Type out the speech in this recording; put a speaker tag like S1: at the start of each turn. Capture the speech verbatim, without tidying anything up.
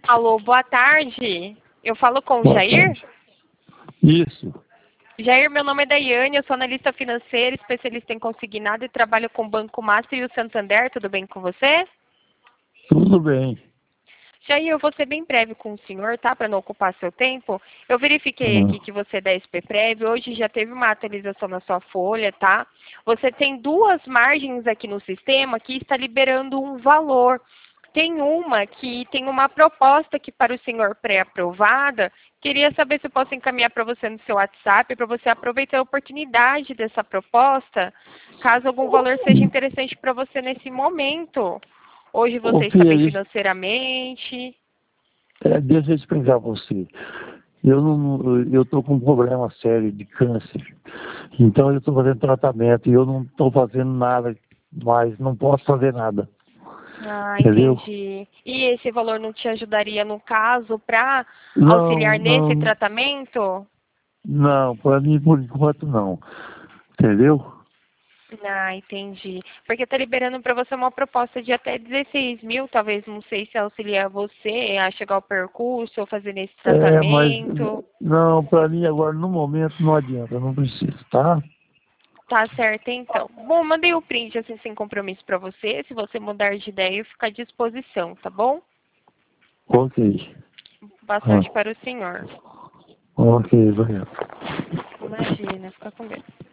S1: Alô, boa tarde. Eu falo com o
S2: Boa
S1: Jair?
S2: tarde. Isso.
S1: Jair, meu nome é Daiane, eu sou analista financeira, especialista em consignado e trabalho com o Banco Master e o Santander. Tudo bem com você?
S2: Tudo bem.
S1: Jair, eu vou ser bem breve com o senhor, tá? Para não ocupar seu tempo. Eu verifiquei aqui
S2: Ah,
S1: que você é da S P Prev. Hoje já teve uma atualização na sua folha, tá? Você tem duas margens aqui no sistema que está liberando um valor. Tem uma que tem uma proposta aqui para o senhor pré-aprovada. Queria saber se eu posso encaminhar para você no seu WhatsApp, para você aproveitar a oportunidade dessa proposta, caso algum valor seja interessante para você nesse momento. Hoje
S2: Ô,
S1: você está
S2: filha,
S1: bem
S2: deixa,
S1: financeiramente.
S2: é, deixa eu explicar para você. Eu não, eu tô com um problema sério de câncer. Então eu estou fazendo tratamento e eu não estou fazendo nada mais, não posso fazer nada.
S1: Ah,
S2: Entendeu?
S1: entendi. E esse valor não te ajudaria, no caso, para
S2: Não,
S1: auxiliar nesse
S2: não,
S1: tratamento?
S2: não, para mim por enquanto não. Entendeu?
S1: Ah, entendi. Porque está liberando para você uma proposta de até dezesseis mil, talvez, não sei se auxilia você a chegar ao percurso ou fazer esse
S2: É, mas
S1: tratamento.
S2: não, para mim agora no momento não adianta, não preciso, tá?
S1: Tá certo, então. Bom, mandei o print assim sem compromisso para você. Se você mudar de ideia, eu fico à disposição, tá bom?
S2: Ok.
S1: Boa
S2: Ah,
S1: sorte para o senhor.
S2: ok, vai.
S1: Imagina, fica com Deus.